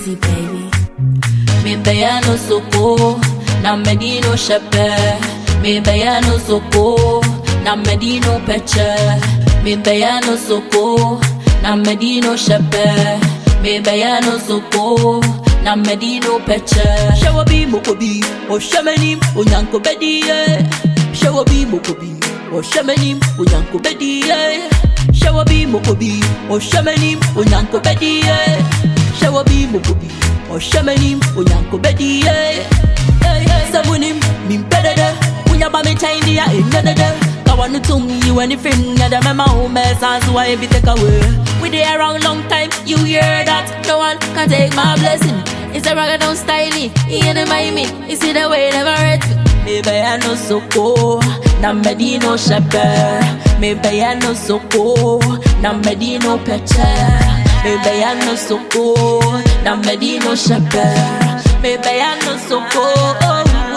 Easy baby. Me bayano soko, na medino shepe. Me bayano soko, na medino peche. Me bayano soko, na medino shepe. Me bayano soko, na medino peche. Shawabi mokobi, o shamanim, o nyanko bediye. Shawabi mokobi, o shamanim, o nyanko bediye. Shawabi mokobi, o shamanim, o nyanko bediye. Shawabi mokobi, o shamanim, o nyanko bediye. Sabunim, mimpedede, unyaba me chindi ya inedede. Kawanu tum you anything, ya the mema home, sans why be take away. We there around long time, you hear that? No one can take my blessing. It's a ragadan style, in the Miami, you see the way never hurt me. Maybe I know soko, na medino shepe. Maybe I know soko, na medino peche. Maybe I know soko, na medino shepe. Maybe I know soko.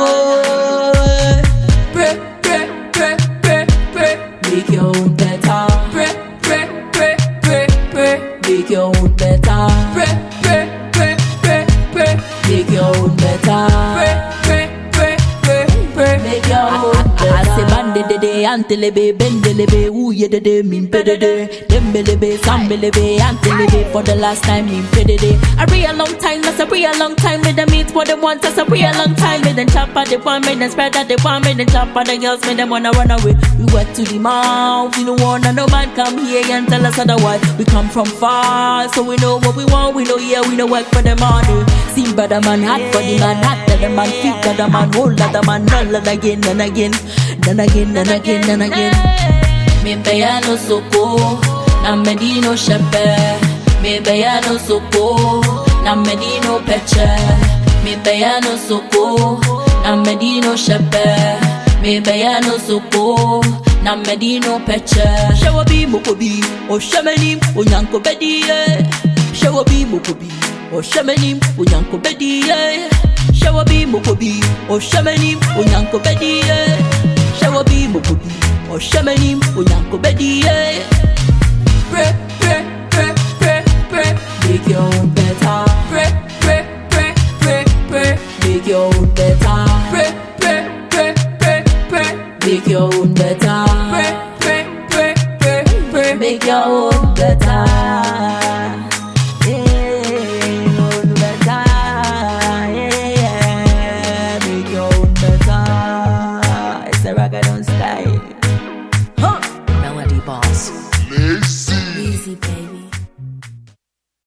Pray, pray, pray, pray, pray. Make your own better. Pray, pray, pray, pray, pray. Make your own better. Pray, pray, pray, pray, pray. Make your own better. Pray, pray, pray, pray, pray. Make your own better. I say bandede, antelebe, bendelebe, uye dede, mimpedede, dembelebe, sambelebe, antelebe. For the last time, mimpedede. A real long time, that's a real long time. Made them eat what they want, that's a real long time. Made them chop at the one, made them spread at the one, made them chop at the girls, made them wanna run away. We went to the mouth, we don't wanna no man come here and tell us otherwise. We come from far, so we know what we want. We know we know work for the money. See better man, hot for the man, hot for the man, feet for the man, hold the man, all again and again, then again and again and again. Me bayano soko, na medino shepe. Me bayano soko, na medino peche. Me bayano soko, na medino shepe. Me bayano soko, na medino peche. Shawabi mokobi, o shamanim, o nyanko bediye. Shawabi mokobi, o shamanim, o nyanko bediye. Shawabi mokobi, o shamanim, o nyanko bediye. Shawabi mokobi, o shamanim, o nyanko bediye. Pray, pray, pray, pray, pray. Make your own better. Pray, pray, pray, pray, pray. Make your own better. Pray, pray, pray, pray, pray. Make your own better. Pray, pray, pray, pray, pray. Make your own better. Melody Boss. Easy baby.